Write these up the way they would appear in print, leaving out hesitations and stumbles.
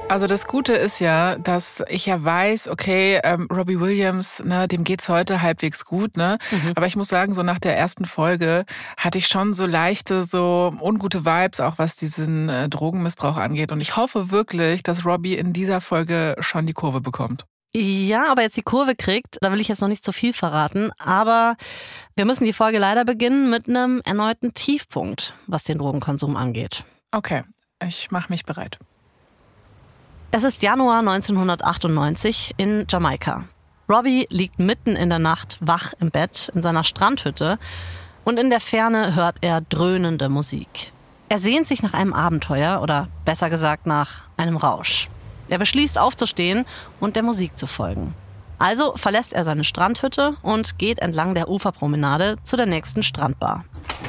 Also das Gute ist ja, dass ich ja weiß, okay, Robbie Williams, ne, dem geht's heute halbwegs gut, ne? Aber ich muss sagen, so nach der ersten Folge hatte ich schon so leichte, so ungute Vibes, auch was diesen Drogenmissbrauch angeht. Und ich hoffe wirklich, dass Robbie in dieser Folge schon die Kurve bekommt. Ja, aber jetzt die Kurve kriegt, da will ich jetzt noch nicht zu viel verraten. Aber wir müssen die Folge leider beginnen mit einem erneuten Tiefpunkt, was den Drogenkonsum angeht. Okay, ich mache mich bereit. Es ist Januar 1998 in Jamaika. Robbie liegt mitten in der Nacht wach im Bett in seiner Strandhütte und in der Ferne hört er dröhnende Musik. Er sehnt sich nach einem Abenteuer oder besser gesagt nach einem Rausch. Er beschließt aufzustehen und der Musik zu folgen. Also verlässt er seine Strandhütte und geht entlang der Uferpromenade zu der nächsten Strandbar.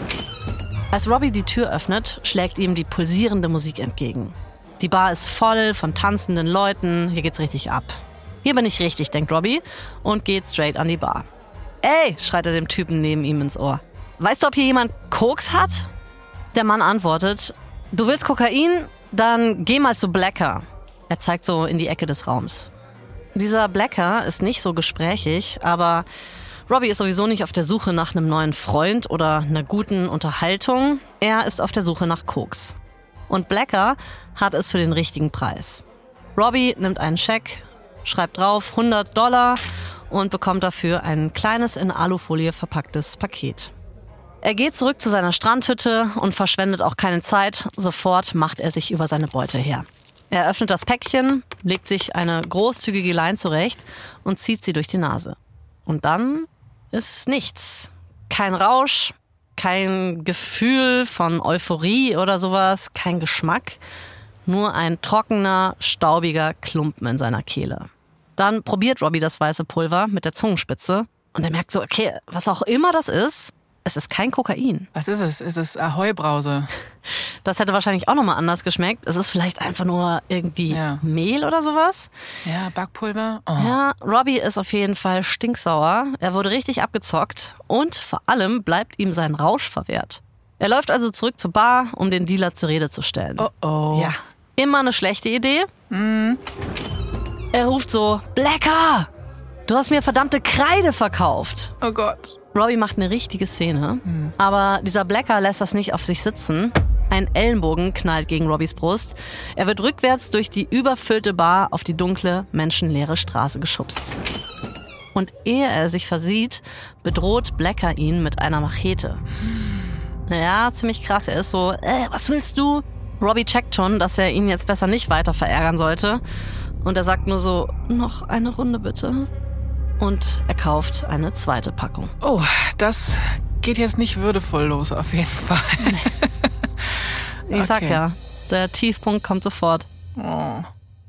Als Robbie die Tür öffnet, schlägt ihm die pulsierende Musik entgegen. Die Bar ist voll von tanzenden Leuten, hier geht's richtig ab. Hier bin ich richtig, denkt Robbie und geht straight an die Bar. Ey, schreit er dem Typen neben ihm ins Ohr. Weißt du, ob hier jemand Koks hat? Der Mann antwortet, du willst Kokain? Dann geh mal zu Blacker. Er zeigt so in die Ecke des Raums. Dieser Blacker ist nicht so gesprächig, aber Robbie ist sowieso nicht auf der Suche nach einem neuen Freund oder einer guten Unterhaltung. Er ist auf der Suche nach Koks. Und Blacker hat es für den richtigen Preis. Robbie nimmt einen Scheck, schreibt drauf $100 und bekommt dafür ein kleines in Alufolie verpacktes Paket. Er geht zurück zu seiner Strandhütte und verschwendet auch keine Zeit. Sofort macht er sich über seine Beute her. Er öffnet das Päckchen, legt sich eine großzügige Line zurecht und zieht sie durch die Nase. Und dann ist nichts. Kein Rausch, kein Gefühl von Euphorie oder sowas, kein Geschmack. Nur ein trockener, staubiger Klumpen in seiner Kehle. Dann probiert Robbie das weiße Pulver mit der Zungenspitze und er merkt so, okay, was auch immer das ist, es ist kein Kokain. Was ist es? Ist es Ahoi-Brause? Das hätte wahrscheinlich auch nochmal anders geschmeckt. Es ist vielleicht einfach nur irgendwie Mehl oder sowas. Ja, Backpulver. Oh. Ja, Robbie ist auf jeden Fall stinksauer. Er wurde richtig abgezockt und vor allem bleibt ihm sein Rausch verwehrt. Er läuft also zurück zur Bar, um den Dealer zur Rede zu stellen. Oh oh. Ja, immer eine schlechte Idee. Er ruft so, Blacker, du hast mir verdammte Kreide verkauft. Oh Gott. Robbie macht eine richtige Szene, aber dieser Blacker lässt das nicht auf sich sitzen. Ein Ellenbogen knallt gegen Robbies Brust. Er wird rückwärts durch die überfüllte Bar auf die dunkle, menschenleere Straße geschubst. Und ehe er sich versieht, bedroht Blacker ihn mit einer Machete. Ja, ziemlich krass. Er ist so, was willst du? Robbie checkt schon, dass er ihn jetzt besser nicht weiter verärgern sollte. Und er sagt nur so, noch eine Runde bitte. Und er kauft eine zweite Packung. Oh, das geht jetzt nicht würdevoll los, auf jeden Fall. Ich sag ja, der Tiefpunkt kommt sofort. Oh.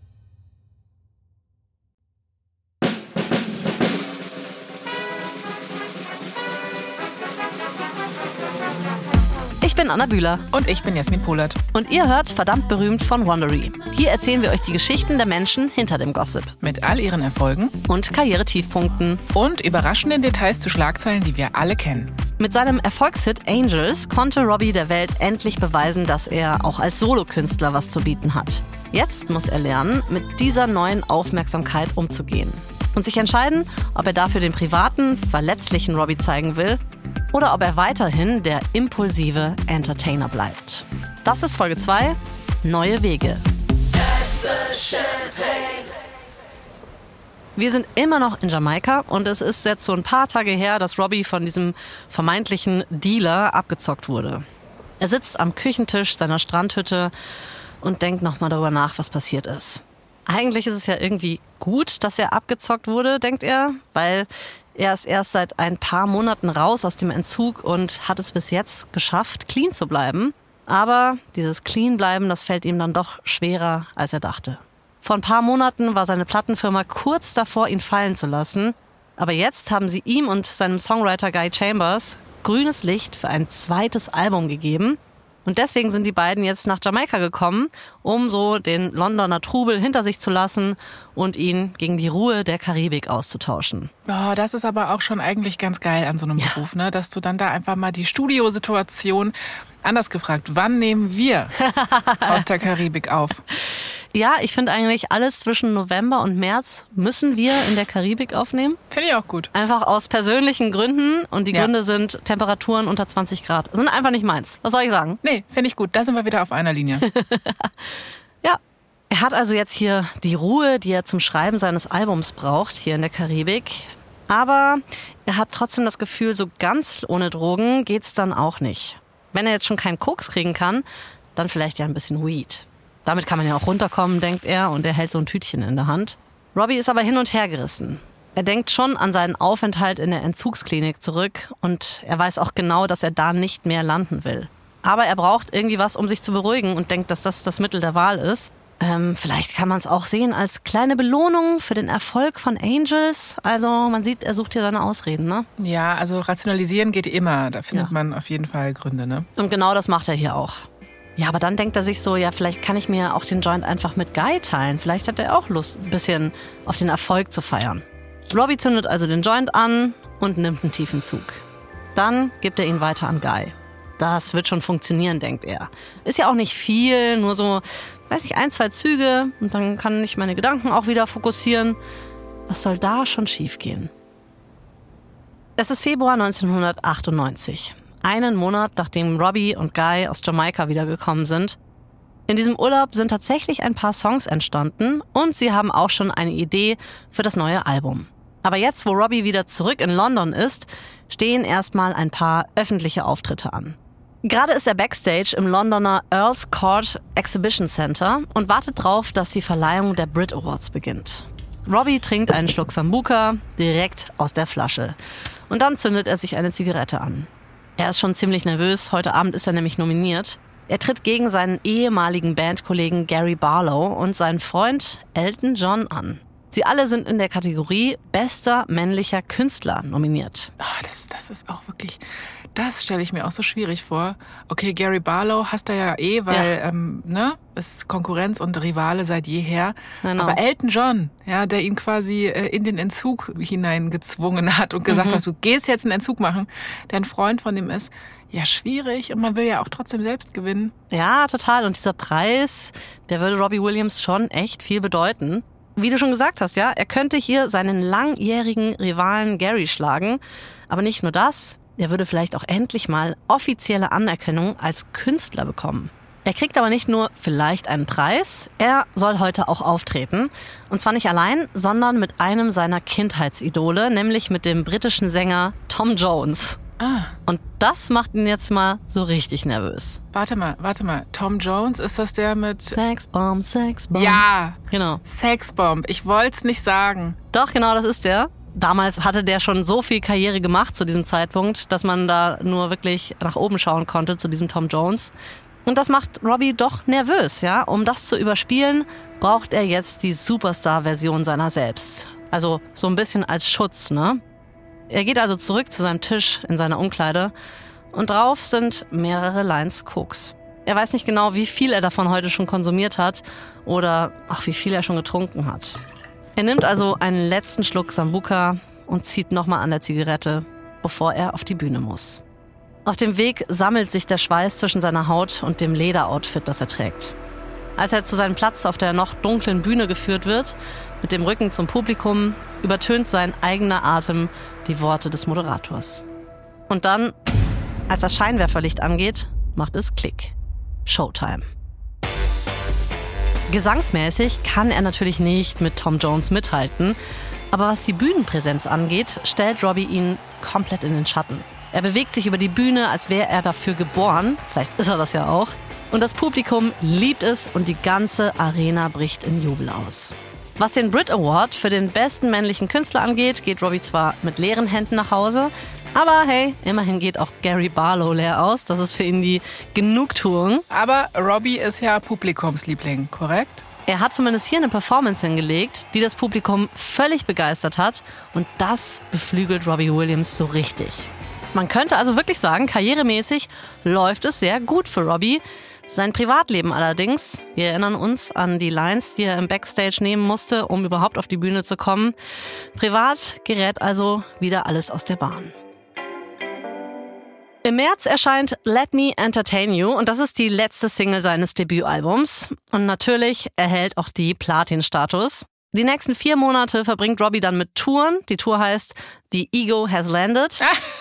Ich bin Anna Bühler. Und ich bin Jasmin Pohlert. Und ihr hört Verdammt berühmt von Wondery. Hier erzählen wir euch die Geschichten der Menschen hinter dem Gossip. Mit all ihren Erfolgen und Karrieretiefpunkten. Und überraschenden Details zu Schlagzeilen, die wir alle kennen. Mit seinem Erfolgshit Angels konnte Robbie der Welt endlich beweisen, dass er auch als Solokünstler was zu bieten hat. Jetzt muss er lernen, mit dieser neuen Aufmerksamkeit umzugehen. Und sich entscheiden, ob er dafür den privaten, verletzlichen Robbie zeigen will oder ob er weiterhin der impulsive Entertainer bleibt. Das ist Folge 2, Neue Wege. Wir sind immer noch in Jamaika und es ist jetzt so ein paar Tage her, dass Robbie von diesem vermeintlichen Dealer abgezockt wurde. Er sitzt am Küchentisch seiner Strandhütte und denkt nochmal darüber nach, was passiert ist. Eigentlich ist es ja irgendwie gut, dass er abgezockt wurde, denkt er, weil er ist erst seit ein paar Monaten raus aus dem Entzug und hat es bis jetzt geschafft, clean zu bleiben. Aber dieses Clean-Bleiben, das fällt ihm dann doch schwerer, als er dachte. Vor ein paar Monaten war seine Plattenfirma kurz davor, ihn fallen zu lassen. Aber jetzt haben sie ihm und seinem Songwriter Guy Chambers grünes Licht für ein zweites Album gegeben. Und deswegen sind die beiden jetzt nach Jamaika gekommen, um so den Londoner Trubel hinter sich zu lassen und ihn gegen die Ruhe der Karibik auszutauschen. Oh, das ist aber auch schon eigentlich ganz geil an so einem Beruf, ne? Dass du dann da einfach mal die Studiosituation, anders gefragt, wann nehmen wir aus der Karibik auf? Ja, ich finde eigentlich alles zwischen November und März müssen wir in der Karibik aufnehmen. Finde ich auch gut. Einfach aus persönlichen Gründen. Und die Gründe sind Temperaturen unter 20 Grad. Das sind einfach nicht meins. Was soll ich sagen? Nee, finde ich gut. Da sind wir wieder auf einer Linie. Ja. Er hat also jetzt hier die Ruhe, die er zum Schreiben seines Albums braucht, hier in der Karibik. Aber er hat trotzdem das Gefühl, so ganz ohne Drogen geht's dann auch nicht. Wenn er jetzt schon keinen Koks kriegen kann, dann vielleicht ja ein bisschen Weed. Damit kann man ja auch runterkommen, denkt er, und er hält so ein Tütchen in der Hand. Robbie ist aber hin und her gerissen. Er denkt schon an seinen Aufenthalt in der Entzugsklinik zurück und er weiß auch genau, dass er da nicht mehr landen will. Aber er braucht irgendwie was, um sich zu beruhigen und denkt, dass das Mittel der Wahl ist. Vielleicht kann man es auch sehen als kleine Belohnung für den Erfolg von Angels. Also man sieht, er sucht hier seine Ausreden, ne? Ja, also rationalisieren geht immer. Da findet man auf jeden Fall Gründe, ne? Und genau das macht er hier auch. Ja, aber dann denkt er sich so, ja, vielleicht kann ich mir auch den Joint einfach mit Guy teilen. Vielleicht hat er auch Lust, ein bisschen auf den Erfolg zu feiern. Robbie zündet also den Joint an und nimmt einen tiefen Zug. Dann gibt er ihn weiter an Guy. Das wird schon funktionieren, denkt er. Ist ja auch nicht viel, nur so, 1, 2 Züge und dann kann ich meine Gedanken auch wieder fokussieren. Was soll da schon schiefgehen? Es ist Februar 1998. Einen Monat, nachdem Robbie und Guy aus Jamaika wiedergekommen sind. In diesem Urlaub sind tatsächlich ein paar Songs entstanden und sie haben auch schon eine Idee für das neue Album. Aber jetzt, wo Robbie wieder zurück in London ist, stehen erstmal ein paar öffentliche Auftritte an. Gerade ist er backstage im Londoner Earl's Court Exhibition Center und wartet drauf, dass die Verleihung der Brit Awards beginnt. Robbie trinkt einen Schluck Sambuca direkt aus der Flasche. Und dann zündet er sich eine Zigarette an. Er ist schon ziemlich nervös, heute Abend ist er nämlich nominiert. Er tritt gegen seinen ehemaligen Bandkollegen Gary Barlow und seinen Freund Elton John an. Sie alle sind in der Kategorie Bester männlicher Künstler nominiert. Das ist auch wirklich, das stelle ich mir auch so schwierig vor. Okay, Gary Barlow hast du ja weil ist Konkurrenz und Rivale seit jeher. Genau. Aber Elton John, ja, der ihn quasi in den Entzug hineingezwungen hat und gesagt hat, du gehst jetzt einen Entzug machen, der ein Freund von ihm ist. Ja, schwierig und man will ja auch trotzdem selbst gewinnen. Ja, total. Und dieser Preis, der würde Robbie Williams schon echt viel bedeuten. Wie du schon gesagt hast, ja, er könnte hier seinen langjährigen Rivalen Gary schlagen. Aber nicht nur das, er würde vielleicht auch endlich mal offizielle Anerkennung als Künstler bekommen. Er kriegt aber nicht nur vielleicht einen Preis, er soll heute auch auftreten. Und zwar nicht allein, sondern mit einem seiner Kindheitsidole, nämlich mit dem britischen Sänger Tom Jones. Und das macht ihn jetzt mal so richtig nervös. Warte mal. Tom Jones, ist das der mit... Sexbomb. Ja, genau. Sexbomb. Ich wollte es nicht sagen. Doch, genau, das ist der. Damals hatte der schon so viel Karriere gemacht zu diesem Zeitpunkt, dass man da nur wirklich nach oben schauen konnte zu diesem Tom Jones. Und das macht Robbie doch nervös, ja. Um das zu überspielen, braucht er jetzt die Superstar-Version seiner selbst. Also so ein bisschen als Schutz, ne? Er geht also zurück zu seinem Tisch in seiner Umkleide und drauf sind mehrere Lines Koks. Er weiß nicht genau, wie viel er davon heute schon konsumiert hat oder auch wie viel er schon getrunken hat. Er nimmt also einen letzten Schluck Sambuca und zieht nochmal an der Zigarette, bevor er auf die Bühne muss. Auf dem Weg sammelt sich der Schweiß zwischen seiner Haut und dem Lederoutfit, das er trägt. Als er zu seinem Platz auf der noch dunklen Bühne geführt wird, mit dem Rücken zum Publikum, übertönt sein eigener Atem die Worte des Moderators. Und dann, als das Scheinwerferlicht angeht, macht es Klick. Showtime. Gesangsmäßig kann er natürlich nicht mit Tom Jones mithalten, aber was die Bühnenpräsenz angeht, stellt Robbie ihn komplett in den Schatten. Er bewegt sich über die Bühne, als wäre er dafür geboren. Vielleicht ist er das ja auch. Und das Publikum liebt es und die ganze Arena bricht in Jubel aus. Was den Brit Award für den besten männlichen Künstler angeht, geht Robbie zwar mit leeren Händen nach Hause, aber hey, immerhin geht auch Gary Barlow leer aus. Das ist für ihn die Genugtuung. Aber Robbie ist ja Publikumsliebling, korrekt? Er hat zumindest hier eine Performance hingelegt, die das Publikum völlig begeistert hat. Und das beflügelt Robbie Williams so richtig. Man könnte also wirklich sagen, karrieremäßig läuft es sehr gut für Robbie. Sein Privatleben allerdings, wir erinnern uns an die Lines, die er im Backstage nehmen musste, um überhaupt auf die Bühne zu kommen. Privat gerät also wieder alles aus der Bahn. Im März erscheint Let Me Entertain You und das ist die letzte Single seines Debütalbums. Und natürlich erhält auch die Platin-Status. Die nächsten 4 Monate verbringt Robbie dann mit Touren. Die Tour heißt The Ego Has Landed.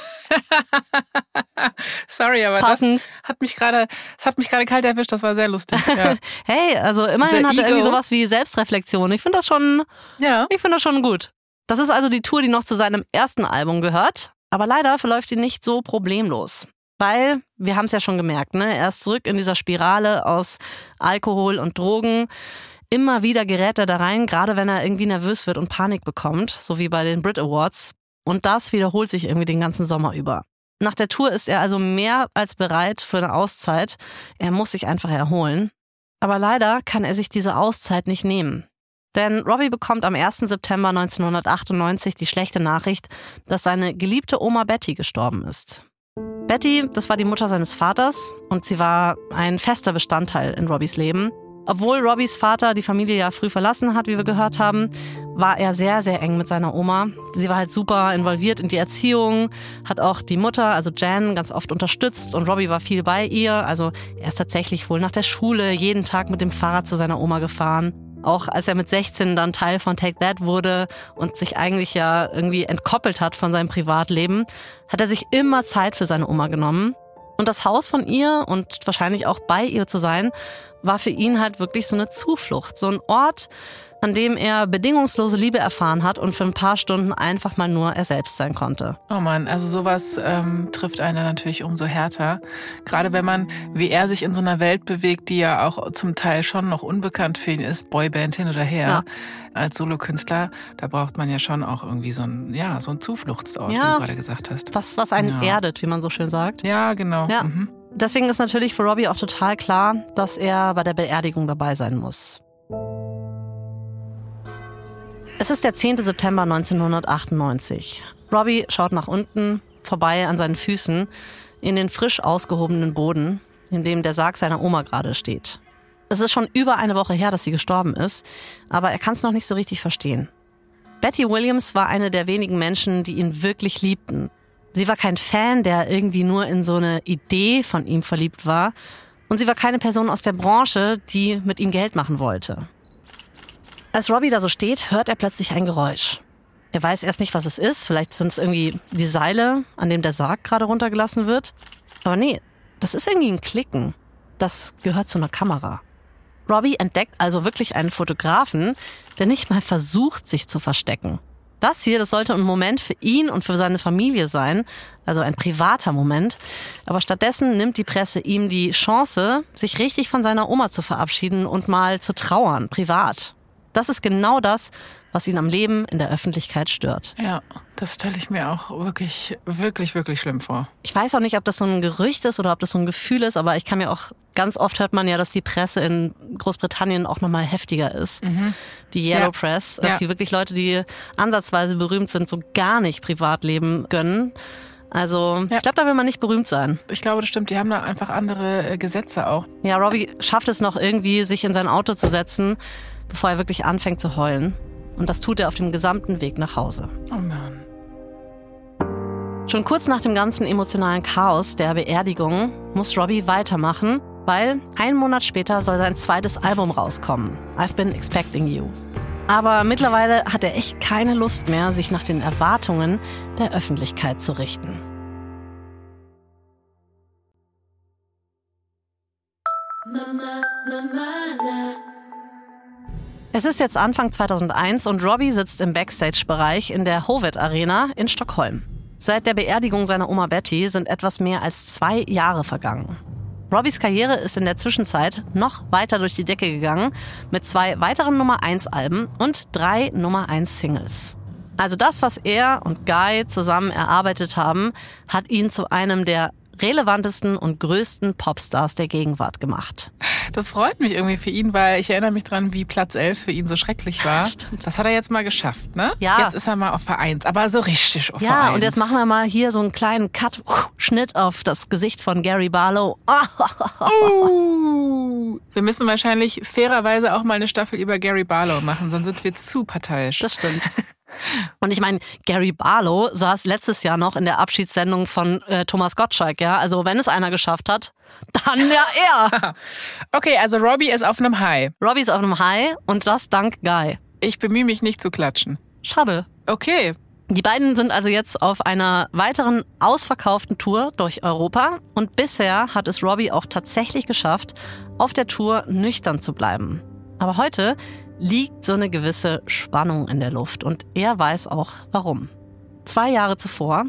Sorry, aber Passend. das hat mich gerade kalt erwischt. Das war sehr lustig. Ja. Hey, also immerhin hat er irgendwie sowas wie Selbstreflexion. Ich finde das schon gut. Das ist also die Tour, die noch zu seinem ersten Album gehört. Aber leider verläuft die nicht so problemlos. Weil, wir haben es ja schon gemerkt, ne? Er ist zurück in dieser Spirale aus Alkohol und Drogen. Immer wieder gerät er da rein, gerade wenn er irgendwie nervös wird und Panik bekommt, so wie bei den Brit Awards. Und das wiederholt sich irgendwie den ganzen Sommer über. Nach der Tour ist er also mehr als bereit für eine Auszeit. Er muss sich einfach erholen. Aber leider kann er sich diese Auszeit nicht nehmen. Denn Robbie bekommt am 1. September 1998 die schlechte Nachricht, dass seine geliebte Oma Betty gestorben ist. Betty, das war die Mutter seines Vaters und sie war ein fester Bestandteil in Robbies Leben. Obwohl Robbies Vater die Familie ja früh verlassen hat, wie wir gehört haben, war er sehr, sehr eng mit seiner Oma. Sie war halt super involviert in die Erziehung, hat auch die Mutter, also Jan, ganz oft unterstützt und Robbie war viel bei ihr. Also er ist tatsächlich wohl nach der Schule jeden Tag mit dem Fahrrad zu seiner Oma gefahren. Auch als er mit 16 dann Teil von Take That wurde und sich eigentlich ja irgendwie entkoppelt hat von seinem Privatleben, hat er sich immer Zeit für seine Oma genommen. Und das Haus von ihr und wahrscheinlich auch bei ihr zu sein, war für ihn halt wirklich so eine Zuflucht. So ein Ort, an dem er bedingungslose Liebe erfahren hat und für ein paar Stunden einfach mal nur er selbst sein konnte. Oh Mann, also sowas trifft einen natürlich umso härter. Gerade wenn man, wie er, sich in so einer Welt bewegt, die ja auch zum Teil schon noch unbekannt für ihn ist, Boyband hin oder her. Ja. Als Solokünstler, da braucht man ja schon auch irgendwie so einen Zufluchtsort, wie du gerade gesagt hast. Was einen erdet, wie man so schön sagt. Ja, genau. Ja. Mhm. Deswegen ist natürlich für Robbie auch total klar, dass er bei der Beerdigung dabei sein muss. Es ist der 10. September 1998. Robbie schaut nach unten, vorbei an seinen Füßen, in den frisch ausgehobenen Boden, in dem der Sarg seiner Oma gerade steht. Es ist schon über eine Woche her, dass sie gestorben ist, aber er kann es noch nicht so richtig verstehen. Betty Williams war eine der wenigen Menschen, die ihn wirklich liebten. Sie war kein Fan, der irgendwie nur in so eine Idee von ihm verliebt war. Und sie war keine Person aus der Branche, die mit ihm Geld machen wollte. Als Robbie da so steht, hört er plötzlich ein Geräusch. Er weiß erst nicht, was es ist. Vielleicht sind es irgendwie die Seile, an dem der Sarg gerade runtergelassen wird. Aber nee, das ist irgendwie ein Klicken. Das gehört zu einer Kamera. Robbie entdeckt also wirklich einen Fotografen, der nicht mal versucht, sich zu verstecken. Das hier, das sollte ein Moment für ihn und für seine Familie sein, also ein privater Moment. Aber stattdessen nimmt die Presse ihm die Chance, sich richtig von seiner Oma zu verabschieden und mal zu trauern, privat. Das ist genau das, was ihn am Leben in der Öffentlichkeit stört. Ja, das stelle ich mir auch wirklich, wirklich, wirklich schlimm vor. Ich weiß auch nicht, ob das so ein Gerücht ist oder ob das so ein Gefühl ist, aber ich kann mir auch, ganz oft hört man ja, dass die Presse in Großbritannien auch nochmal heftiger ist. Mhm. Die Yellow Press, dass die wirklich Leute, die ansatzweise berühmt sind, so gar nicht Privatleben gönnen. Also ich glaube, da will man nicht berühmt sein. Ich glaube, das stimmt. Die haben da einfach andere Gesetze auch. Ja, Robbie schafft es noch irgendwie, sich in sein Auto zu setzen, bevor er wirklich anfängt zu heulen. Und das tut er auf dem gesamten Weg nach Hause. Oh Mann. Schon kurz nach dem ganzen emotionalen Chaos der Beerdigung muss Robbie weitermachen, weil 1 Monat später soll sein zweites Album rauskommen, I've Been Expecting You. Aber mittlerweile hat er echt keine Lust mehr, sich nach den Erwartungen der Öffentlichkeit zu richten. Es ist jetzt Anfang 2001 und Robbie sitzt im Backstage-Bereich in der Hovet Arena in Stockholm. Seit der Beerdigung seiner Oma Betty sind etwas mehr als 2 Jahre vergangen. Robbies Karriere ist in der Zwischenzeit noch weiter durch die Decke gegangen mit 2 weiteren Nummer-1-Alben und 3 Nummer-1-Singles. Also das, was er und Guy zusammen erarbeitet haben, hat ihn zu einem der relevantesten und größten Popstars der Gegenwart gemacht. Das freut mich irgendwie für ihn, weil ich erinnere mich dran, wie Platz 11 für ihn so schrecklich war. Stimmt. Das hat er jetzt mal geschafft, ne? Ja. Jetzt ist er mal auf Vereins, aber so richtig auf Vereins. Ja, und jetzt machen wir mal hier so einen kleinen Cut-Schnitt auf das Gesicht von Gary Barlow. Wir müssen wahrscheinlich fairerweise auch mal eine Staffel über Gary Barlow machen, sonst sind wir zu parteiisch. Das stimmt. Und ich meine, Gary Barlow saß letztes Jahr noch in der Abschiedssendung von Thomas Gottschalk, ja. Also wenn es einer geschafft hat, dann ja er. Okay, also Robbie ist auf einem High. Robbie ist auf einem High und das dank Guy. Ich bemühe mich nicht zu klatschen. Schade. Okay. Die beiden sind also jetzt auf einer weiteren ausverkauften Tour durch Europa und bisher hat es Robbie auch tatsächlich geschafft, auf der Tour nüchtern zu bleiben. Aber heute liegt so eine gewisse Spannung in der Luft und er weiß auch warum. 2 Jahre zuvor,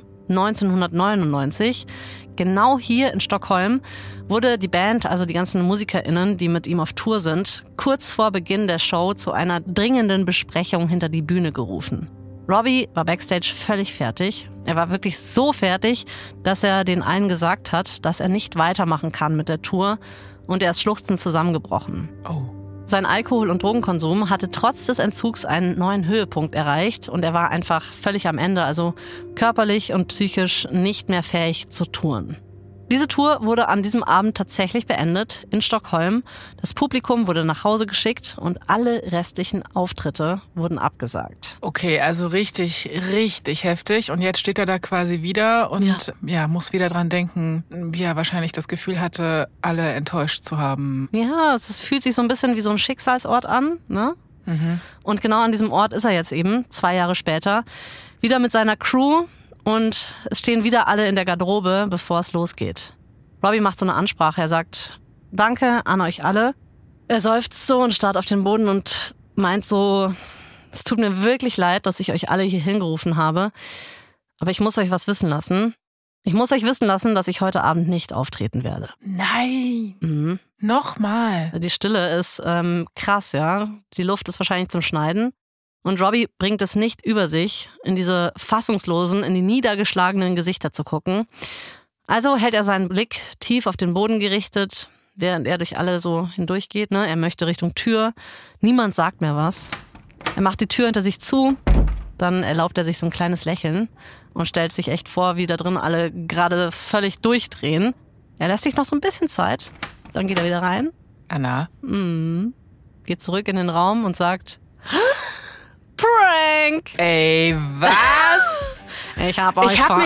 1999, genau hier in Stockholm, wurde die Band, also die ganzen MusikerInnen, die mit ihm auf Tour sind, kurz vor Beginn der Show zu einer dringenden Besprechung hinter die Bühne gerufen. Robbie war backstage völlig fertig. Er war wirklich so fertig, dass er den allen gesagt hat, dass er nicht weitermachen kann mit der Tour und er ist schluchzend zusammengebrochen. Oh. Sein Alkohol- und Drogenkonsum hatte trotz des Entzugs einen neuen Höhepunkt erreicht und er war einfach völlig am Ende, also körperlich und psychisch nicht mehr fähig zu touren. Diese Tour wurde an diesem Abend tatsächlich beendet in Stockholm. Das Publikum wurde nach Hause geschickt und alle restlichen Auftritte wurden abgesagt. Okay, also richtig, richtig heftig. Und jetzt steht er da quasi wieder und ja, muss wieder dran denken, wie er wahrscheinlich das Gefühl hatte, alle enttäuscht zu haben. Ja, es fühlt sich so ein bisschen wie so ein Schicksalsort an, ne? Mhm. Und genau an diesem Ort ist er jetzt eben, 2 Jahre später, wieder mit seiner Crew. Und es stehen wieder alle in der Garderobe, bevor es losgeht. Robbie macht so eine Ansprache. Er sagt, danke an euch alle. Er seufzt so und starrt auf den Boden und meint so, es tut mir wirklich leid, dass ich euch alle hier hingerufen habe. Aber ich muss euch was wissen lassen. Ich muss euch wissen lassen, dass ich heute Abend nicht auftreten werde. Nein! Mhm. Nochmal! Die Stille ist krass, ja. Die Luft ist wahrscheinlich zum Schneiden. Und Robbie bringt es nicht über sich, in diese fassungslosen, in die niedergeschlagenen Gesichter zu gucken. Also hält er seinen Blick tief auf den Boden gerichtet, während er durch alle so hindurchgeht. Ne? Er möchte Richtung Tür. Niemand sagt mehr was. Er macht die Tür hinter sich zu. Dann erlaubt er sich so ein kleines Lächeln und stellt sich echt vor, wie da drin alle gerade völlig durchdrehen. Er lässt sich noch so ein bisschen Zeit. Dann geht er wieder rein. Anna? Geht zurück in den Raum und sagt... Prank! Ey, was? Ich war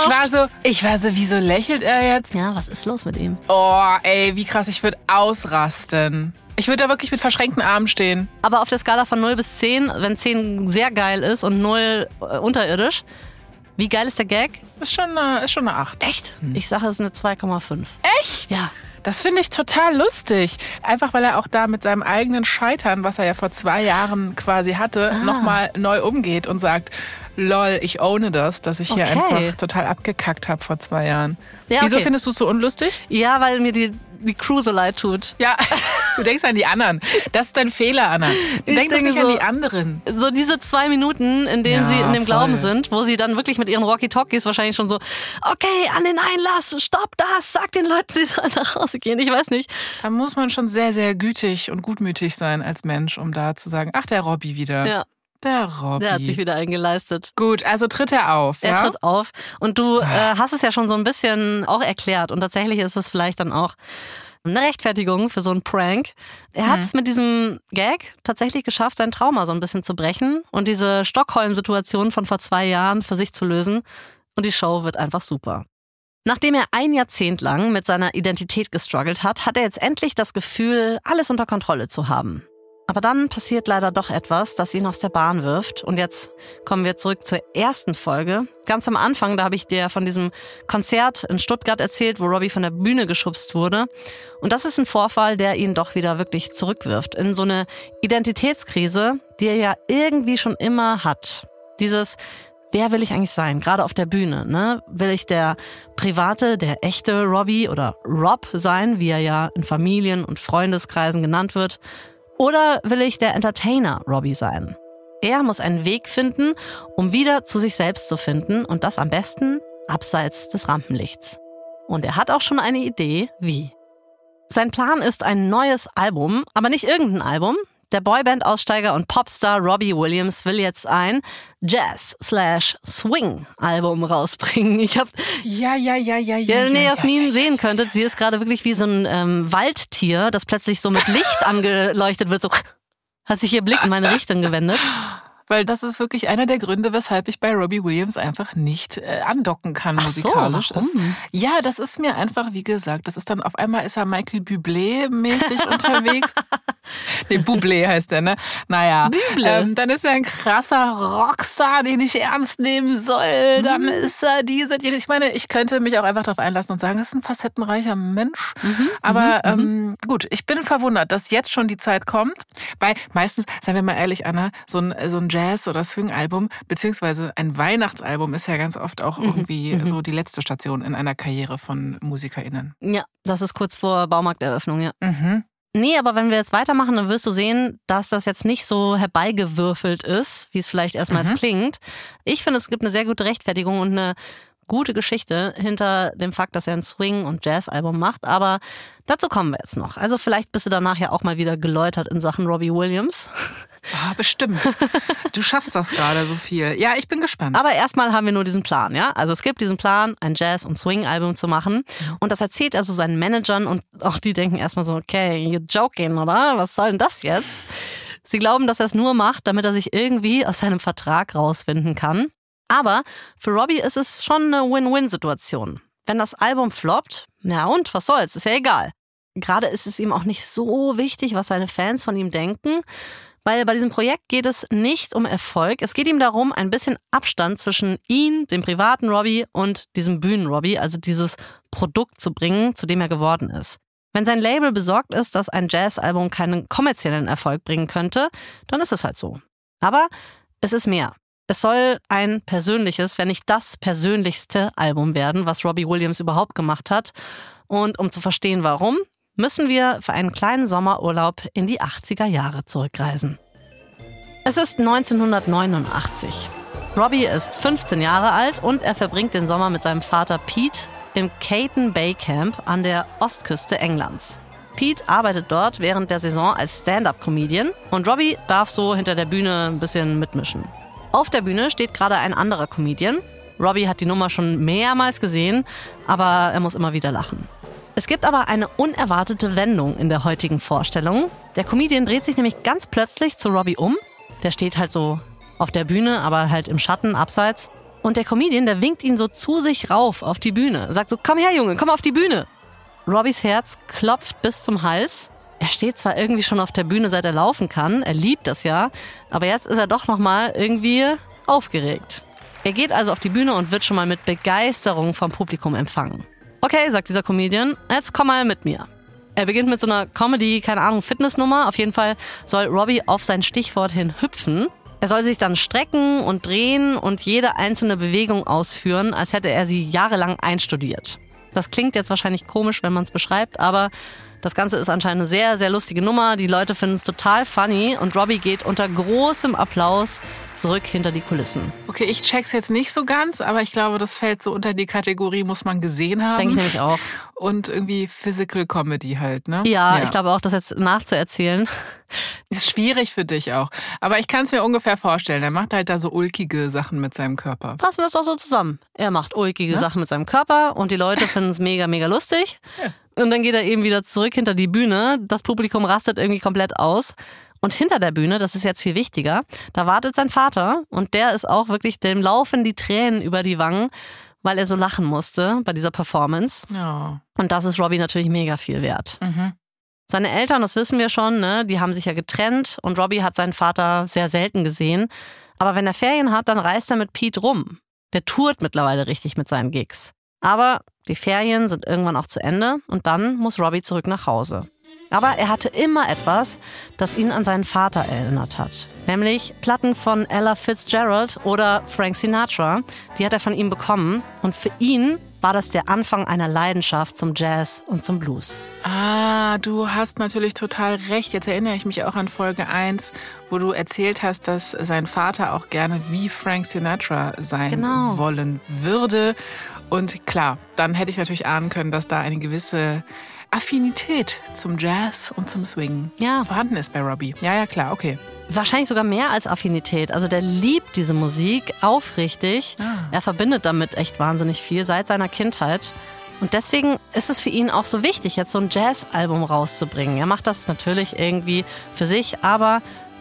so, wieso lächelt er jetzt? Ja, was ist los mit ihm? Oh, ey, wie krass, ich würde ausrasten. Ich würde da wirklich mit verschränkten Armen stehen. Aber auf der Skala von 0 bis 10, wenn 10 sehr geil ist und 0 unterirdisch, wie geil ist der Gag? Ist schon eine 8. Echt? Ich sage, es ist eine 2,5. Echt? Ja. Das finde ich total lustig. Einfach, weil er auch da mit seinem eigenen Scheitern, was er ja vor 2 Jahren quasi hatte, nochmal neu umgeht und sagt, lol, ich owne das, dass ich hier einfach total abgekackt habe vor 2 Jahren. Ja, Wieso findest du es so unlustig? Ja, weil mir die Crew so leid tut. Ja, du denkst an die anderen. Das ist dein Fehler, Anna. Denk doch nicht an die anderen. So diese 2 Minuten, in denen sie in dem Glauben sind, wo sie dann wirklich mit ihren Walkie-Talkies wahrscheinlich schon so, okay, an den Einlass, stopp das, sag den Leuten, sie sollen nach Hause gehen. Ich weiß nicht. Da muss man schon sehr, sehr gütig und gutmütig sein als Mensch, um da zu sagen, ach, der Robbie wieder. Ja. Der Robbie. Der hat sich wieder eingeleistet. Gut, also tritt er auf. Er tritt auf. Und du hast es ja schon so ein bisschen auch erklärt. Und tatsächlich ist es vielleicht dann auch eine Rechtfertigung für so einen Prank. Er hat es mit diesem Gag tatsächlich geschafft, sein Trauma so ein bisschen zu brechen und diese Stockholm-Situation von vor 2 Jahren für sich zu lösen. Und die Show wird einfach super. Nachdem er 1 Jahrzehnt lang mit seiner Identität gestruggelt hat, hat er jetzt endlich das Gefühl, alles unter Kontrolle zu haben. Aber dann passiert leider doch etwas, das ihn aus der Bahn wirft. Und jetzt kommen wir zurück zur ersten Folge. Ganz am Anfang, da habe ich dir von diesem Konzert in Stuttgart erzählt, wo Robbie von der Bühne geschubst wurde. Und das ist ein Vorfall, der ihn doch wieder wirklich zurückwirft in so eine Identitätskrise, die er ja irgendwie schon immer hat. Dieses, wer will ich eigentlich sein? Gerade auf der Bühne, ne? Will ich der private, der echte Robbie oder Rob sein, wie er ja in Familien- und Freundeskreisen genannt wird? Oder will ich der Entertainer Robbie sein? Er muss einen Weg finden, um wieder zu sich selbst zu finden und das am besten abseits des Rampenlichts. Und er hat auch schon eine Idee, wie. Sein Plan ist ein neues Album, aber nicht irgendein Album. Der Boyband-Aussteiger und Popstar Robbie Williams will jetzt ein Jazz/Swing-Album rausbringen. Ja. Jasmin sehen könntet, sie ist gerade wirklich wie so ein Waldtier, das plötzlich so mit Licht angeleuchtet wird. So hat sich ihr Blick in meine Richtung gewendet. Weil das ist wirklich einer der Gründe, weshalb ich bei Robbie Williams einfach nicht andocken kann musikalisch. Ach so, warum? Ja, das ist mir einfach, wie gesagt, das ist dann auf einmal ist er Michael Bublé-mäßig unterwegs. Nee, Bublé heißt der, ne? Naja, dann ist er ein krasser Rockstar, den ich ernst nehmen soll. Dann ist er ich meine, ich könnte mich auch einfach darauf einlassen und sagen, das ist ein facettenreicher Mensch. Aber gut, ich bin verwundert, dass jetzt schon die Zeit kommt. Weil meistens, seien wir mal ehrlich, Anna, so ein Jazz- oder Swing-Album, beziehungsweise ein Weihnachtsalbum ist ja ganz oft auch irgendwie so die letzte Station in einer Karriere von MusikerInnen. Ja, das ist kurz vor Baumarkteröffnung, ja. Nee, aber wenn wir jetzt weitermachen, dann wirst du sehen, dass das jetzt nicht so herbeigewürfelt ist, wie es vielleicht erstmals klingt. Ich finde, es gibt eine sehr gute Rechtfertigung und eine gute Geschichte hinter dem Fakt, dass er ein Swing- und Jazz-Album macht. Aber dazu kommen wir jetzt noch. Also vielleicht bist du danach ja auch mal wieder geläutert in Sachen Robbie Williams. Ah, bestimmt. Du schaffst das gerade so viel. Ja, ich bin gespannt. Aber erstmal haben wir nur diesen Plan, ja? Also es gibt diesen Plan, ein Jazz- und Swing-Album zu machen. Und das erzählt er so seinen Managern und auch die denken erstmal so, okay, you're joking, oder? Was soll denn das jetzt? Sie glauben, dass er es nur macht, damit er sich irgendwie aus seinem Vertrag rausfinden kann. Aber für Robbie ist es schon eine Win-Win-Situation. Wenn das Album floppt, ja und, was soll's, ist ja egal. Gerade ist es ihm auch nicht so wichtig, was seine Fans von ihm denken, weil bei diesem Projekt geht es nicht um Erfolg. Es geht ihm darum, ein bisschen Abstand zwischen ihm, dem privaten Robbie, und diesem Bühnen-Robbie, also dieses Produkt zu bringen, zu dem er geworden ist. Wenn sein Label besorgt ist, dass ein Jazz-Album keinen kommerziellen Erfolg bringen könnte, dann ist es halt so. Aber es ist mehr. Es soll ein persönliches, wenn nicht das persönlichste Album werden, was Robbie Williams überhaupt gemacht hat. Und um zu verstehen, warum, müssen wir für einen kleinen Sommerurlaub in die 80er Jahre zurückreisen. Es ist 1989. Robbie ist 15 Jahre alt und er verbringt den Sommer mit seinem Vater Pete im Caton Bay Camp an der Ostküste Englands. Pete arbeitet dort während der Saison als Stand-up-Comedian und Robbie darf so hinter der Bühne ein bisschen mitmischen. Auf der Bühne steht gerade ein anderer Comedian. Robbie hat die Nummer schon mehrmals gesehen, aber er muss immer wieder lachen. Es gibt aber eine unerwartete Wendung in der heutigen Vorstellung. Der Comedian dreht sich nämlich ganz plötzlich zu Robbie um. Der steht halt so auf der Bühne, aber halt im Schatten, abseits. Und der Comedian, der winkt ihn so zu sich rauf auf die Bühne. Sagt so, komm her Junge, komm auf die Bühne. Robbies Herz klopft bis zum Hals. Er steht zwar irgendwie schon auf der Bühne, seit er laufen kann, er liebt das ja, aber jetzt ist er doch nochmal irgendwie aufgeregt. Er geht also auf die Bühne und wird schon mal mit Begeisterung vom Publikum empfangen. Okay, sagt dieser Comedian, jetzt komm mal mit mir. Er beginnt mit so einer Comedy, keine Ahnung, Fitnessnummer. Auf jeden Fall soll Robbie auf sein Stichwort hin hüpfen. Er soll sich dann strecken und drehen und jede einzelne Bewegung ausführen, als hätte er sie jahrelang einstudiert. Das klingt jetzt wahrscheinlich komisch, wenn man es beschreibt, aber das Ganze ist anscheinend eine sehr, sehr lustige Nummer. Die Leute finden es total funny und Robbie geht unter großem Applaus zurück hinter die Kulissen. Okay, ich check's jetzt nicht so ganz, aber ich glaube, das fällt so unter die Kategorie, muss man gesehen haben. Denke ich nämlich auch. Und irgendwie Physical Comedy halt, ne? Ja, ich glaube auch, das jetzt nachzuerzählen. Ist schwierig für dich auch. Aber ich kann es mir ungefähr vorstellen. Er macht halt da so ulkige Sachen mit seinem Körper. Fassen wir das doch so zusammen. Er macht ulkige Sachen mit seinem Körper und die Leute finden es mega, mega lustig. Ja. Und dann geht er eben wieder zurück hinter die Bühne. Das Publikum rastet irgendwie komplett aus. Und hinter der Bühne, das ist jetzt viel wichtiger, da wartet sein Vater und der ist auch wirklich, dem laufen die Tränen über die Wangen, weil er so lachen musste bei dieser Performance. Ja. Und das ist Robbie natürlich mega viel wert. Mhm. Seine Eltern, das wissen wir schon, ne, die haben sich ja getrennt und Robbie hat seinen Vater sehr selten gesehen. Aber wenn er Ferien hat, dann reist er mit Pete rum. Der tourt mittlerweile richtig mit seinen Gigs. Aber die Ferien sind irgendwann auch zu Ende und dann muss Robbie zurück nach Hause. Aber er hatte immer etwas, das ihn an seinen Vater erinnert hat. Nämlich Platten von Ella Fitzgerald oder Frank Sinatra. Die hat er von ihm bekommen. Und für ihn war das der Anfang einer Leidenschaft zum Jazz und zum Blues. Ah, du hast natürlich total recht. Jetzt erinnere ich mich auch an Folge 1, wo du erzählt hast, dass sein Vater auch gerne wie Frank Sinatra sein wollen würde. Und klar, dann hätte ich natürlich ahnen können, dass da eine gewisse Affinität zum Jazz und zum Swing vorhanden ist bei Robbie. Ja, klar, okay. Wahrscheinlich sogar mehr als Affinität. Also der liebt diese Musik aufrichtig. Er verbindet damit echt wahnsinnig viel seit seiner Kindheit. Und deswegen ist es für ihn auch so wichtig, jetzt so ein Jazz-Album rauszubringen. Er macht das natürlich irgendwie für sich, aber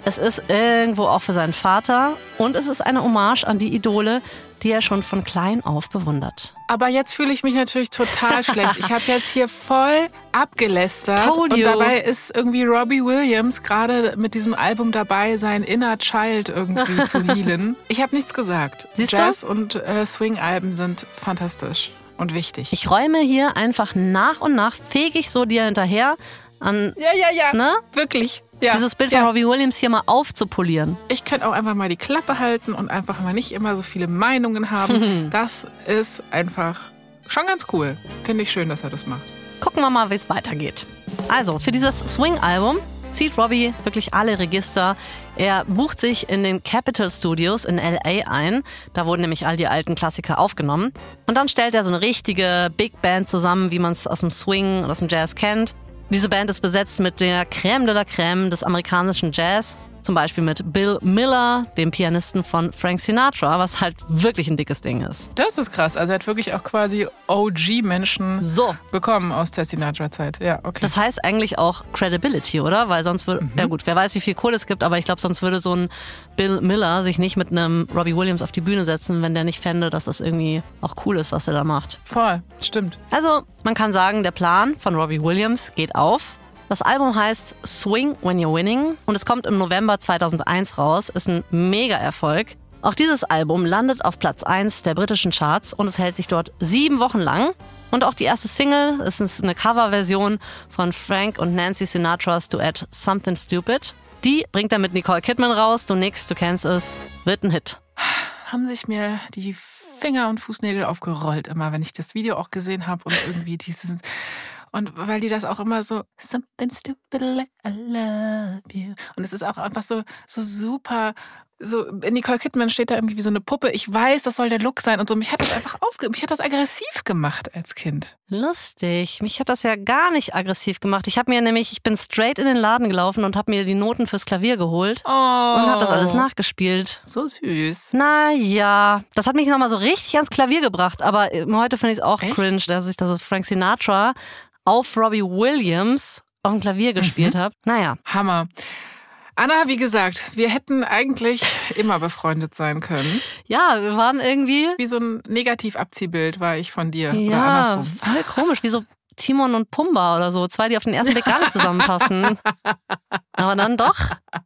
Es ist irgendwo auch für seinen Vater und es ist eine Hommage an die Idole, die er schon von klein auf bewundert. Aber jetzt fühle ich mich natürlich total schlecht. Ich habe jetzt hier voll abgelästert. Told you. Und dabei ist irgendwie Robbie Williams gerade mit diesem Album dabei, sein Inner Child irgendwie zu healen. Ich habe nichts gesagt. Siehst du? Jazz- und Swing-Alben sind fantastisch und wichtig. Ich räume hier einfach nach und nach, fege ich so dir hinterher an, Ja. ne? Wirklich. Ja. Dieses Bild von Robbie Williams hier mal aufzupolieren. Ich könnte auch einfach mal die Klappe halten und einfach mal nicht immer so viele Meinungen haben. Das ist einfach schon ganz cool. Finde ich schön, dass er das macht. Gucken wir mal, wie es weitergeht. Also, für dieses Swing-Album zieht Robbie wirklich alle Register. Er bucht sich in den Capitol Studios in L.A. ein. Da wurden nämlich all die alten Klassiker aufgenommen. Und dann stellt er so eine richtige Big Band zusammen, wie man es aus dem Swing und aus dem Jazz kennt. Diese Band ist besetzt mit der Crème de la Crème des amerikanischen Jazz. Zum Beispiel mit Bill Miller, dem Pianisten von Frank Sinatra, was halt wirklich ein dickes Ding ist. Das ist krass. Also er hat wirklich auch quasi OG-Menschen bekommen aus der Sinatra-Zeit. Ja, okay. Das heißt eigentlich auch Credibility, oder? Weil sonst würde, ja gut, wer weiß, wie viel Kohle es gibt, aber ich glaube, sonst würde so ein Bill Miller sich nicht mit einem Robbie Williams auf die Bühne setzen, wenn der nicht fände, dass das irgendwie auch cool ist, was er da macht. Voll, stimmt. Also, man kann sagen, der Plan von Robbie Williams geht auf. Das Album heißt Swing When You're Winning und es kommt im November 2001 raus, ist ein Mega-Erfolg. Auch dieses Album landet auf Platz 1 der britischen Charts und es hält sich dort 7 Wochen lang. Und auch die erste Single, es ist eine Coverversion von Frank und Nancy Sinatras Duett Something Stupid. Die bringt er mit Nicole Kidman raus, du nix, du kennst es, wird ein Hit. Haben sich mir die Finger und Fußnägel aufgerollt immer, wenn ich das Video auch gesehen habe und irgendwie dieses... Und weil die das auch immer so something stupid like I love you. Und es ist auch einfach so super, so Nicole Kidman steht da irgendwie wie so eine Puppe. Ich weiß, das soll der Look sein und so. Mich hat das einfach mich hat das aggressiv gemacht als Kind. Lustig. Mich hat das ja gar nicht aggressiv gemacht. Ich bin straight in den Laden gelaufen und habe mir die Noten fürs Klavier geholt und habe das alles nachgespielt. So süß. Naja, das hat mich nochmal so richtig ans Klavier gebracht. Aber heute finde ich es auch cringe, dass ich da so Frank Sinatra auf Robbie Williams auf dem Klavier gespielt habe. Naja. Hammer. Anna, wie gesagt, wir hätten eigentlich immer befreundet sein können. Ja, wir waren irgendwie... Wie so ein Negativabziehbild war ich von dir. Ja, oder andersrum. Voll komisch, wie so Timon und Pumba oder so. 2, die auf den ersten Blick gar nicht zusammenpassen. Aber dann doch.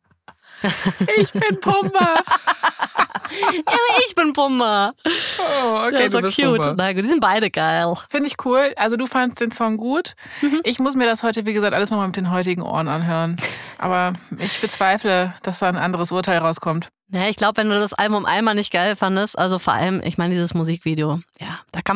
Ich bin Pumba. Ja, ich bin Pumba. Oh, okay, der ist so cute. Pumba. Na gut, die sind beide geil. Finde ich cool. Also du fandst den Song gut. Ich muss mir das heute, wie gesagt, alles nochmal mit den heutigen Ohren anhören. Aber ich bezweifle, dass da ein anderes Urteil rauskommt. Ja, ich glaube, wenn du das Album einmal nicht geil fandest, also vor allem, ich meine, dieses Musikvideo, ja,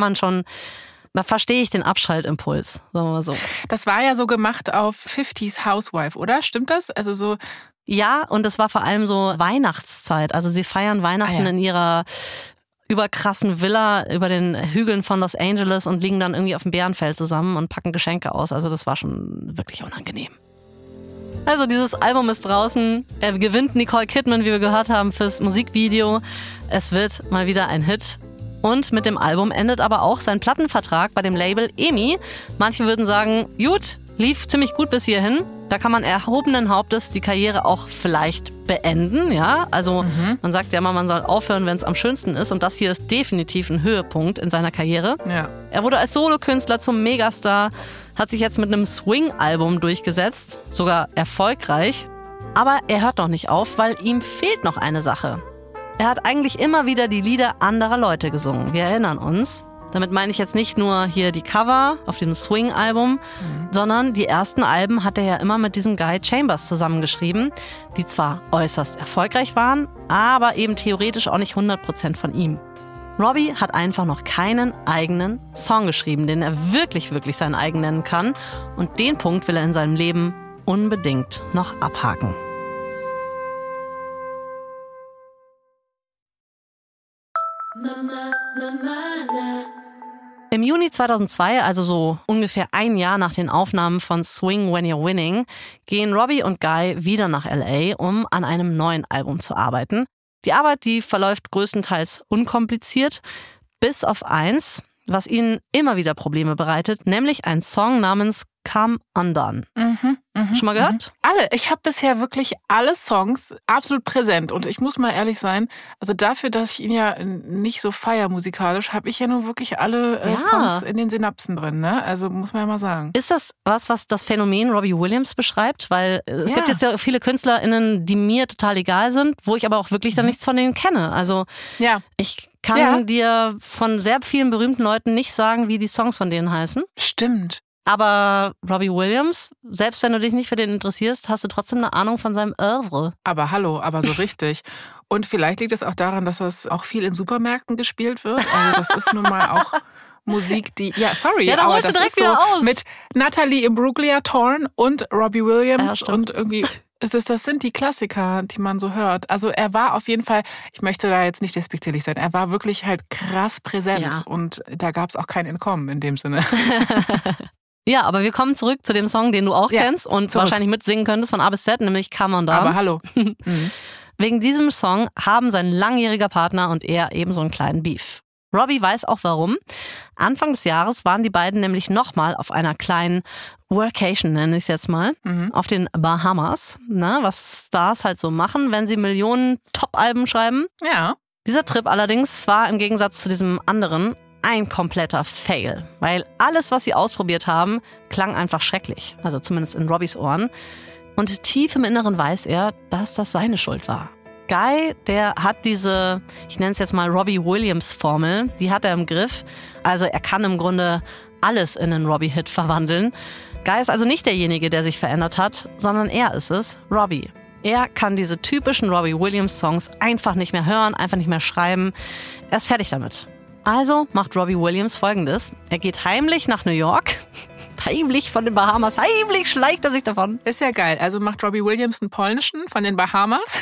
da verstehe ich den Abschaltimpuls, sagen wir mal so. Das war ja so gemacht auf 50s Housewife, oder? Stimmt das? Also so... Ja, und es war vor allem so Weihnachtszeit. Also sie feiern Weihnachten in ihrer überkrassen Villa über den Hügeln von Los Angeles und liegen dann irgendwie auf dem Bärenfeld zusammen und packen Geschenke aus. Also das war schon wirklich unangenehm. Also dieses Album ist draußen. Er gewinnt Nicole Kidman, wie wir gehört haben, fürs Musikvideo. Es wird mal wieder ein Hit. Und mit dem Album endet aber auch sein Plattenvertrag bei dem Label EMI. Manche würden sagen, gut, lief ziemlich gut bis hierhin. Da kann man erhobenen Hauptes die Karriere auch vielleicht beenden, ja. Also man sagt ja immer, man soll aufhören, wenn es am schönsten ist. Und das hier ist definitiv ein Höhepunkt in seiner Karriere. Ja. Er wurde als Solokünstler zum Megastar, hat sich jetzt mit einem Swing-Album durchgesetzt, sogar erfolgreich. Aber er hört noch nicht auf, weil ihm fehlt noch eine Sache. Er hat eigentlich immer wieder die Lieder anderer Leute gesungen. Wir erinnern uns. Damit meine ich jetzt nicht nur hier die Cover auf dem Swing-Album, sondern die ersten Alben hat er ja immer mit diesem Guy Chambers zusammengeschrieben, die zwar äußerst erfolgreich waren, aber eben theoretisch auch nicht 100% von ihm. Robbie hat einfach noch keinen eigenen Song geschrieben, den er wirklich seinen eigen nennen kann. Und den Punkt will er in seinem Leben unbedingt noch abhaken. Im Juni 2002, also so ungefähr ein Jahr nach den Aufnahmen von Swing When You're Winning, gehen Robbie und Guy wieder nach L.A., um an einem neuen Album zu arbeiten. Die Arbeit, die verläuft größtenteils unkompliziert, bis auf eins, was ihnen immer wieder Probleme bereitet, nämlich ein Song namens Come Undone. Schon mal gehört? Alle. Ich habe bisher wirklich alle Songs absolut präsent. Und ich muss mal ehrlich sein, also dafür, dass ich ihn ja nicht so feier musikalisch, habe ich ja nur wirklich alle Songs in den Synapsen drin. Ne? Also muss man ja mal sagen. Ist das was das Phänomen Robbie Williams beschreibt? Weil es gibt jetzt ja viele KünstlerInnen, die mir total egal sind, wo ich aber auch wirklich dann nichts von denen kenne. Also ich kann dir von sehr vielen berühmten Leuten nicht sagen, wie die Songs von denen heißen. Stimmt. Aber Robbie Williams, selbst wenn du dich nicht für den interessierst, hast du trotzdem eine Ahnung von seinem Oeuvre. Aber hallo, aber so richtig. Und vielleicht liegt es auch daran, dass das auch viel in Supermärkten gespielt wird. Also das ist nun mal auch Musik, die... Ja, sorry, da aber holst du das direkt ist so wieder aus. Mit Natalie Imbruglia, Thorne und Robbie Williams und irgendwie... Das sind die Klassiker, die man so hört. Also er war auf jeden Fall, ich möchte da jetzt nicht despektierlich sein, er war wirklich halt krass präsent und da gab es auch kein Entkommen in dem Sinne. Ja, aber wir kommen zurück zu dem Song, den du auch kennst und wahrscheinlich mitsingen könntest von A bis Z, nämlich Come Undone. Aber hallo. Wegen diesem Song haben sein langjähriger Partner und er eben so einen kleinen Beef. Robbie weiß auch warum. Anfang des Jahres waren die beiden nämlich nochmal auf einer kleinen Workation, nenne ich es jetzt mal, auf den Bahamas. Na, was Stars halt so machen, wenn sie Millionen Top-Alben schreiben. Ja. Dieser Trip allerdings war im Gegensatz zu diesem anderen ein kompletter Fail. Weil alles, was sie ausprobiert haben, klang einfach schrecklich. Also zumindest in Robbies Ohren. Und tief im Inneren weiß er, dass das seine Schuld war. Guy, der hat diese, ich nenne es jetzt mal Robbie Williams-Formel, die hat er im Griff. Also er kann im Grunde alles in einen Robbie-Hit verwandeln. Guy ist also nicht derjenige, der sich verändert hat, sondern er ist es, Robbie. Er kann diese typischen Robbie Williams-Songs einfach nicht mehr hören, einfach nicht mehr schreiben. Er ist fertig damit. Also macht Robbie Williams Folgendes. Er geht heimlich nach New York. Heimlich von den Bahamas. Heimlich schleicht er sich davon. Ist ja geil. Also macht Robbie Williams einen polnischen von den Bahamas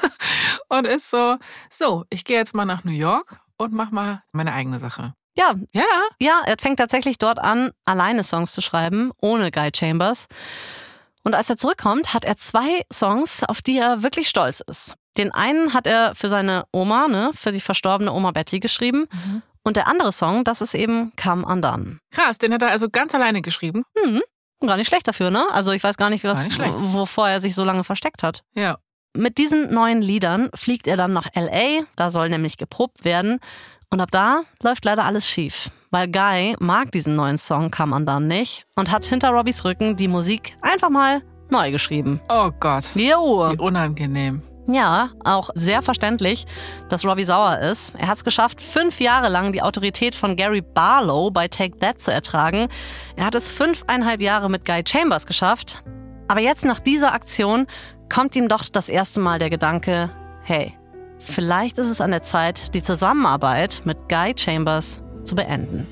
und ist so, ich gehe jetzt mal nach New York und mach mal meine eigene Sache. Ja, Ja, er fängt tatsächlich dort an, alleine Songs zu schreiben, ohne Guy Chambers. Und als er zurückkommt, hat er 2 Songs, auf die er wirklich stolz ist. Den einen hat er für seine Oma, für die verstorbene Oma Betty geschrieben. Und der andere Song, das ist eben Come Undone. Krass, den hat er also ganz alleine geschrieben. Gar nicht schlecht dafür, ne? Also ich weiß gar nicht, wovor er sich so lange versteckt hat. Ja. Mit diesen neuen Liedern fliegt er dann nach L.A., da soll nämlich geprobt werden. Und ab da läuft leider alles schief. Weil Guy mag diesen neuen Song Come Undone nicht und hat hinter Robbies Rücken die Musik einfach mal neu geschrieben. Oh Gott. Jo. Wie unangenehm. Ja, auch sehr verständlich, dass Robbie sauer ist. Er hat es geschafft, 5 Jahre lang die Autorität von Gary Barlow bei Take That zu ertragen. Er hat es 5,5 Jahre mit Guy Chambers geschafft. Aber jetzt nach dieser Aktion kommt ihm doch das erste Mal der Gedanke, hey, vielleicht ist es an der Zeit, die Zusammenarbeit mit Guy Chambers zu beenden.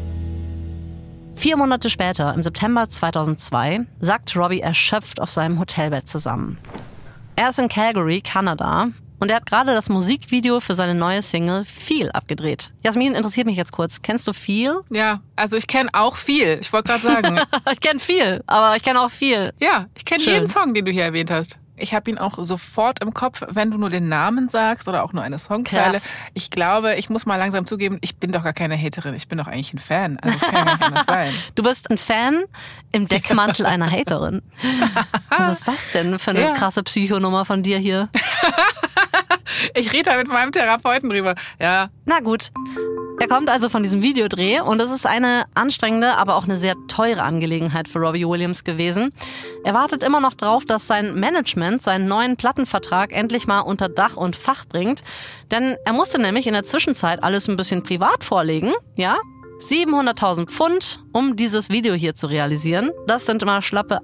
4 Monate später, im September 2002, sackt Robbie erschöpft auf seinem Hotelbett zusammen. Er ist in Calgary, Kanada, und er hat gerade das Musikvideo für seine neue Single Feel abgedreht. Jasmin, interessiert mich jetzt kurz. Kennst du Feel? Ja, also ich kenne auch viel. Ich wollte gerade sagen. Ich kenne viel, aber ich kenne auch viel. Ja, ich kenne jeden Song, den du hier erwähnt hast. Ich habe ihn auch sofort im Kopf, wenn du nur den Namen sagst oder auch nur eine Songzeile. Krass. Ich glaube, ich muss mal langsam zugeben, ich bin doch gar keine Haterin. Ich bin doch eigentlich ein Fan. Also das kann ja nicht anders sein. Du bist ein Fan im Deckmantel einer Haterin. Was ist das denn für eine krasse Psychonummer von dir hier? Ich rede da mit meinem Therapeuten drüber. Ja. Na gut. Er kommt also von diesem Videodreh und es ist eine anstrengende, aber auch eine sehr teure Angelegenheit für Robbie Williams gewesen. Er wartet immer noch drauf, dass sein Management seinen neuen Plattenvertrag endlich mal unter Dach und Fach bringt. Denn er musste nämlich in der Zwischenzeit alles ein bisschen privat vorlegen, ja? 700.000 Pfund, um dieses Video hier zu realisieren. Das sind immer schlappe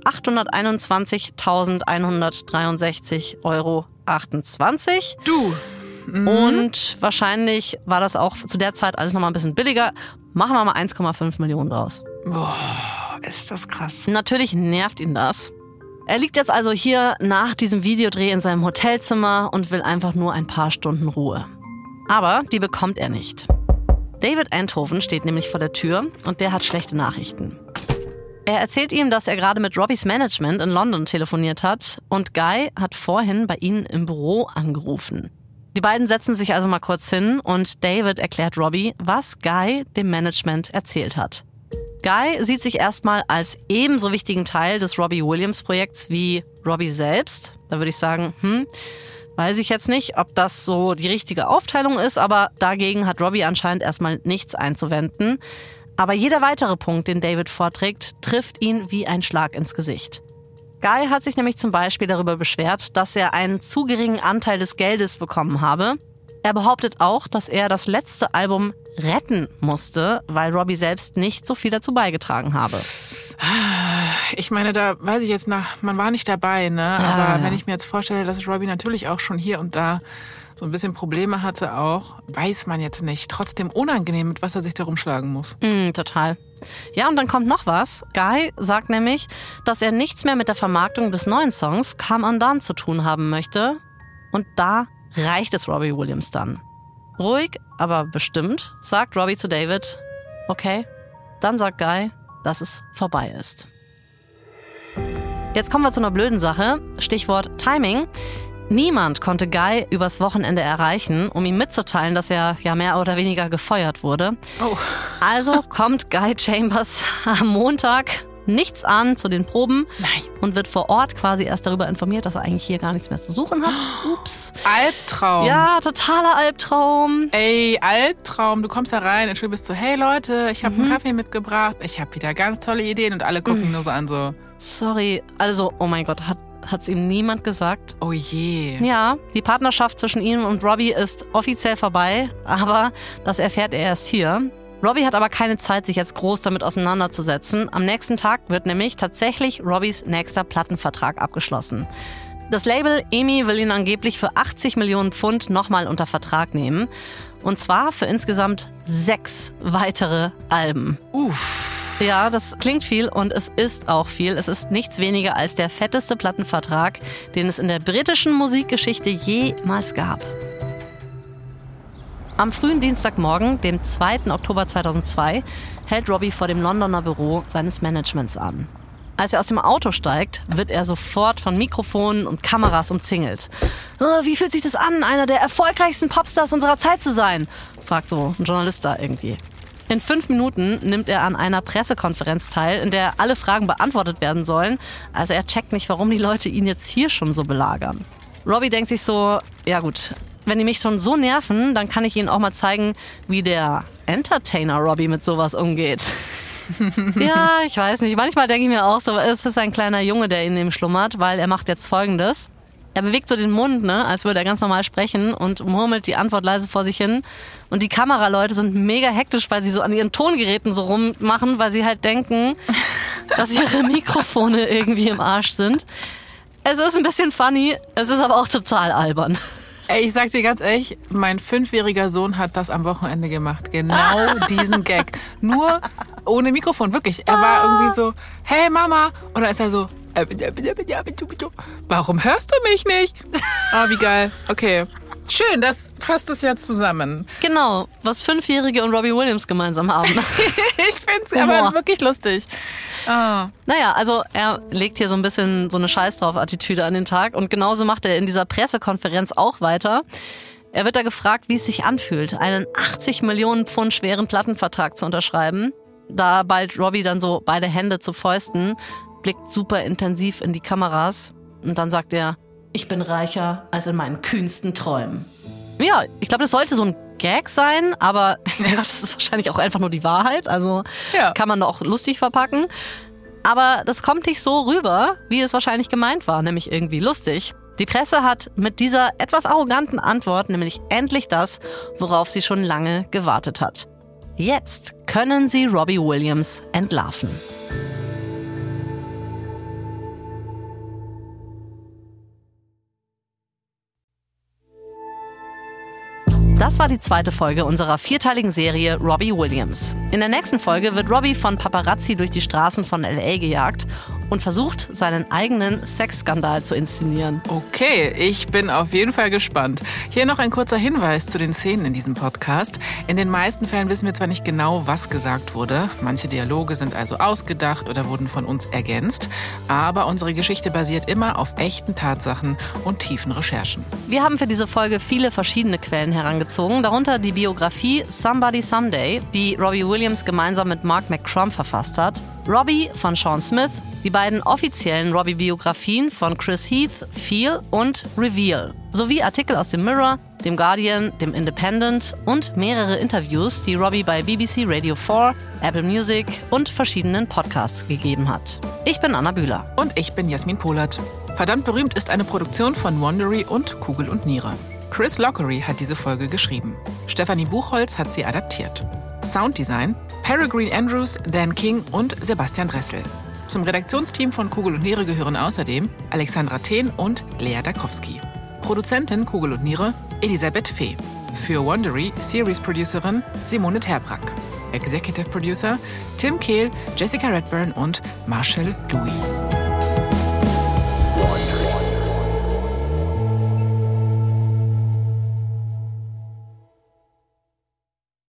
821.163,28 Euro. Du. Und wahrscheinlich war das auch zu der Zeit alles nochmal ein bisschen billiger. Machen wir mal 1,5 Millionen draus. Boah, ist das krass. Natürlich nervt ihn das. Er liegt jetzt also hier nach diesem Videodreh in seinem Hotelzimmer und will einfach nur ein paar Stunden Ruhe. Aber die bekommt er nicht. David Enthoven steht nämlich vor der Tür und der hat schlechte Nachrichten. Er erzählt ihm, dass er gerade mit Robbies Management in London telefoniert hat und Guy hat vorhin bei ihnen im Büro angerufen. Die beiden setzen sich also mal kurz hin und David erklärt Robbie, was Guy dem Management erzählt hat. Guy sieht sich erstmal als ebenso wichtigen Teil des Robbie Williams-Projekts wie Robbie selbst. Da würde ich sagen, weiß ich jetzt nicht, ob das so die richtige Aufteilung ist, aber dagegen hat Robbie anscheinend erstmal nichts einzuwenden. Aber jeder weitere Punkt, den David vorträgt, trifft ihn wie ein Schlag ins Gesicht. Guy hat sich nämlich zum Beispiel darüber beschwert, dass er einen zu geringen Anteil des Geldes bekommen habe. Er behauptet auch, dass er das letzte Album retten musste, weil Robbie selbst nicht so viel dazu beigetragen habe. Ich meine, da weiß ich jetzt man war nicht dabei, ne? Ja, aber ja. wenn ich mir jetzt vorstelle, dass Robbie natürlich auch schon hier und da so ein bisschen Probleme hatte auch, weiß man jetzt nicht. Trotzdem unangenehm, mit was er sich da rumschlagen muss. Total. Ja, und dann kommt noch was. Guy sagt nämlich, dass er nichts mehr mit der Vermarktung des neuen Songs Come Undone zu tun haben möchte. Und da reicht es Robbie Williams dann. Ruhig, aber bestimmt sagt Robbie zu David, okay, dann sagt Guy, dass es vorbei ist. Jetzt kommen wir zu einer blöden Sache, Stichwort Timing. Niemand konnte Guy übers Wochenende erreichen, um ihm mitzuteilen, dass er ja mehr oder weniger gefeuert wurde. Oh. Also kommt Guy Chambers am Montag nichts an zu den Proben. Nein. Und wird vor Ort quasi erst darüber informiert, dass er eigentlich hier gar nichts mehr zu suchen hat. Ups. Albtraum. Ja, totaler Albtraum. Ey, Albtraum. Du kommst da rein und du bist so, hey Leute, ich habe einen Kaffee mitgebracht. Ich habe wieder ganz tolle Ideen und alle gucken nur so an so. Sorry. Also, oh mein Gott, hat's ihm niemand gesagt? Oh je. Ja, die Partnerschaft zwischen ihm und Robbie ist offiziell vorbei, aber das erfährt er erst hier. Robbie hat aber keine Zeit, sich jetzt groß damit auseinanderzusetzen. Am nächsten Tag wird nämlich tatsächlich Robbies nächster Plattenvertrag abgeschlossen. Das Label EMI will ihn angeblich für 80 Millionen Pfund nochmal unter Vertrag nehmen. Und zwar für insgesamt 6 weitere Alben. Uff. Ja, das klingt viel und es ist auch viel. Es ist nichts weniger als der fetteste Plattenvertrag, den es in der britischen Musikgeschichte jemals gab. Am frühen Dienstagmorgen, dem 2. Oktober 2002, hält Robbie vor dem Londoner Büro seines Managements an. Als er aus dem Auto steigt, wird er sofort von Mikrofonen und Kameras umzingelt. Wie fühlt sich das an, einer der erfolgreichsten Popstars unserer Zeit zu sein? Fragt so ein Journalist da irgendwie. In 5 Minuten nimmt er an einer Pressekonferenz teil, in der alle Fragen beantwortet werden sollen. Also er checkt nicht, warum die Leute ihn jetzt hier schon so belagern. Robbie denkt sich so, ja gut, wenn die mich schon so nerven, dann kann ich ihnen auch mal zeigen, wie der Entertainer Robbie mit sowas umgeht. Ja, ich weiß nicht. Manchmal denke ich mir auch so, es ist ein kleiner Junge, der in ihm schlummert, weil er macht jetzt Folgendes. Er bewegt so den Mund, ne, als würde er ganz normal sprechen und murmelt die Antwort leise vor sich hin. Und die Kameraleute sind mega hektisch, weil sie so an ihren Tongeräten so rummachen, weil sie halt denken, dass ihre Mikrofone irgendwie im Arsch sind. Es ist ein bisschen funny, es ist aber auch total albern. Ey, ich sag dir ganz ehrlich, mein 5-jähriger Sohn hat das am Wochenende gemacht. Genau diesen Gag. Nur ohne Mikrofon, wirklich. Er war irgendwie so, hey Mama. Und dann ist er so, warum hörst du mich nicht? Ah, wie geil. Okay. Schön, das fasst es ja zusammen. Genau, was 5-Jährige und Robbie Williams gemeinsam haben. Ich find's aber wirklich lustig. Ah. Naja, also er legt hier so ein bisschen so eine Scheiß-drauf-Attitüde an den Tag und genauso macht er in dieser Pressekonferenz auch weiter. Er wird da gefragt, wie es sich anfühlt, einen 80 Millionen Pfund schweren Plattenvertrag zu unterschreiben. Da ballt Robbie dann so beide Hände zu Fäusten, blickt super intensiv in die Kameras und dann sagt er, ich bin reicher als in meinen kühnsten Träumen. Ja, ich glaube, das sollte so ein Gag sein, aber das ist wahrscheinlich auch einfach nur die Wahrheit. Also kann man auch lustig verpacken. Aber das kommt nicht so rüber, wie es wahrscheinlich gemeint war, nämlich irgendwie lustig. Die Presse hat mit dieser etwas arroganten Antwort nämlich endlich das, worauf sie schon lange gewartet hat. Jetzt können sie Robbie Williams entlarven. Das war die 2. Folge unserer 4-teiligen Serie Robbie Williams. In der nächsten Folge wird Robbie von Paparazzi durch die Straßen von L.A. gejagt und versucht, seinen eigenen Sexskandal zu inszenieren. Okay, ich bin auf jeden Fall gespannt. Hier noch ein kurzer Hinweis zu den Szenen in diesem Podcast. In den meisten Fällen wissen wir zwar nicht genau, was gesagt wurde. Manche Dialoge sind also ausgedacht oder wurden von uns ergänzt. Aber unsere Geschichte basiert immer auf echten Tatsachen und tiefen Recherchen. Wir haben für diese Folge viele verschiedene Quellen herangezogen, darunter die Biografie Somebody Someday, die Robbie Williams gemeinsam mit Mark McCrum verfasst hat, Robbie von Sean Smith, die beiden offiziellen Robbie-Biografien von Chris Heath, Feel und Reveal, sowie Artikel aus dem Mirror, dem Guardian, dem Independent und mehrere Interviews, die Robbie bei BBC Radio 4, Apple Music und verschiedenen Podcasts gegeben hat. Ich bin Anna Bühler. Und ich bin Jasmin Pohlert. Verdammt berühmt ist eine Produktion von Wondery und Kugel und Niere. Chris Lockery hat diese Folge geschrieben. Stefanie Buchholz hat sie adaptiert. Sounddesign Peregrine Andrews, Dan King und Sebastian Dressel. Zum Redaktionsteam von Kugel und Niere gehören außerdem Alexandra Thehn und Lea Dakowski. Produzentin Kugel und Niere Elisabeth Fee. Für Wondery Series Producerin Simone Terbrack. Executive Producer Tim Kehl, Jessica Redburn und Marshall Louis.